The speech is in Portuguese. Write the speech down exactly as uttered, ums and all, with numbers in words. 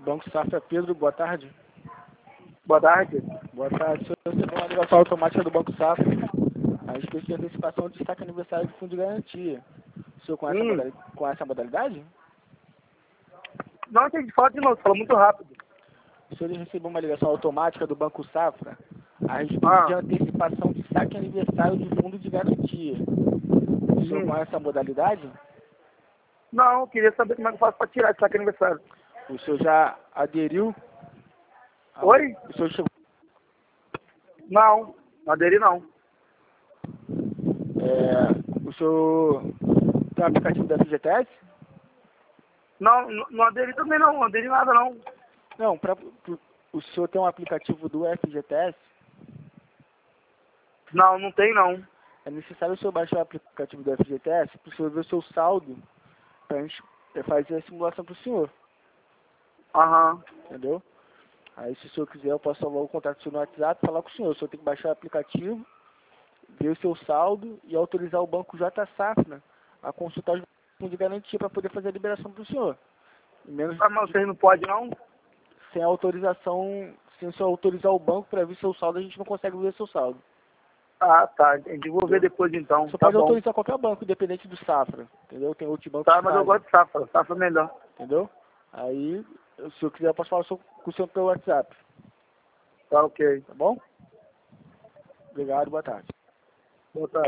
Banco Safra, Pedro, boa tarde. Boa tarde. Boa tarde. Se você tem uma ligação automática do Banco Safra, a respeito de antecipação de destaque aniversário de fundo de garantia. O senhor conhece, Hum. a, modalidade, conhece a modalidade? Não, entendi. Fala de novo, fala muito rápido. O senhor recebeu uma ligação automática do Banco Safra a respeito Ah. de antecipação de saque aniversário de fundo de garantia. O senhor Hum. conhece a modalidade? Não, eu queria saber como é que eu faço para tirar esse saque aniversário. O senhor já aderiu? A... Oi? O senhor chegou... Não, não aderi não. É... O senhor tem um aplicativo da F G T S? Não, não, não aderi também não, não aderi nada não. Não, pra... o senhor tem um aplicativo do F G T S? Não, não tem não. É necessário o senhor baixar o aplicativo do F G T S para o senhor ver o seu saldo para a gente fazer a simulação para o senhor. Aham. Entendeu? Aí se o senhor quiser eu posso salvar o contato do senhor no WhatsApp e falar com o senhor. O senhor tem que baixar o aplicativo, ver o seu saldo e autorizar o banco J Safra a consultar os fundos de garantia para poder fazer a liberação para o senhor. Menos Ah, mas vocês não podem não? sem autorização, sem o senhor autorizar o banco para ver seu saldo, a gente não consegue ver seu saldo. Ah, tá. Entendi. Vou ver depois então. Você Tá pode bom. autorizar qualquer banco, independente do Safra, entendeu? Tem outros bancos Tá, que mas eu fazem, gosto de Safra. Safra é melhor. entendeu? Aí, se eu quiser, eu posso falar só com o senhor pelo WhatsApp, Tá ok. tá bom? Obrigado, boa tarde. Boa tarde.